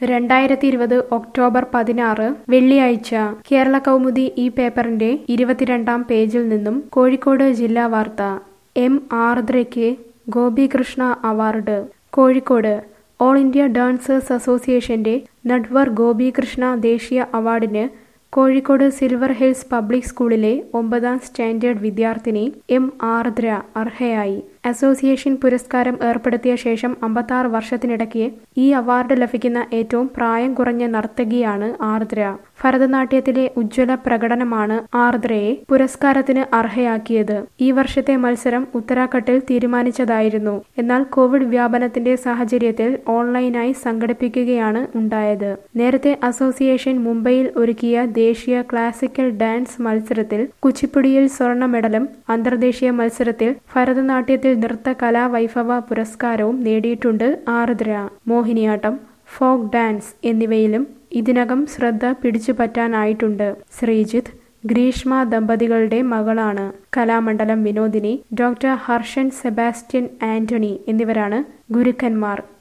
2020 October 16 വെള്ളിയാഴ്ച കേരള കൗമുദി ഈ പേപ്പറിന്റെ 22-ാം പേജിൽ നിന്നും കോഴിക്കോട് ജില്ലാ വാർത്ത. എം ആർദ്രയ്ക്ക് Gopikrishna award. Kozhikode all India dancers അസോസിയേഷന്റെ നട്വർ ഗോപികൃഷ്ണ ദേശീയ അവാർഡിന് കോഴിക്കോട് സിൽവർ ഹിൽസ് പബ്ലിക് സ്കൂളിലെ 9ാം സ്റ്റാൻഡേർഡ് വിദ്യാർത്ഥിനി എം ആർദ്ര അർഹയായി. അസോസിയേഷൻ പുരസ്കാരം ഏർപ്പെടുത്തിയ ശേഷം 56 വർഷത്തിനിടയ്ക്ക് ഈ അവാർഡ് ലഭിക്കുന്ന ഏറ്റവും പ്രായം കുറഞ്ഞ നർത്തകിയാണ് ആർദ്ര. ഭരതനാട്യത്തിലെ ഉജ്ജ്വല പ്രകടനമാണ് ആർദ്രയെ പുരസ്കാരത്തിന് അർഹയാക്കിയത്. ഈ വർഷത്തെ മത്സരം ഉത്തരാഖണ്ഡിൽ തീരുമാനിച്ചതായിരുന്നു. എന്നാൽ കോവിഡ് വ്യാപനത്തിന്റെ സാഹചര്യത്തിൽ ഓൺലൈനായി സംഘടിപ്പിക്കുകയാണ് ഉണ്ടായത്. നേരത്തെ അസോസിയേഷൻ മുംബൈയിൽ ഒരുക്കിയ ദേശീയ ക്ലാസിക്കൽ ഡാൻസ് മത്സരത്തിൽ കുച്ചിപ്പുടിയിൽ സ്വർണ്ണ മെഡലും അന്തർദേശീയ മത്സരത്തിൽ ഭരതനാട്യത്തിൽ നൃത്ത കലാവൈഭവ പുരസ്കാരവും നേടിയിട്ടുണ്ട് ആർദ്ര. മോഹിനിയാട്ടം, ഫോക്ക് ഡാൻസ് എന്നിവയിലും ഇതിനകം ശ്രദ്ധ പിടിച്ചുപറ്റാനായിട്ടുണ്ട്. ശ്രീജിത്ത്, ഗ്രീഷ്മ ദമ്പതികളുടെ മകളാണ്. Kalamandalam Vinodini, doctor Harshan Sebastian Antony എന്നിവരാണ് ഗുരുക്കന്മാർ.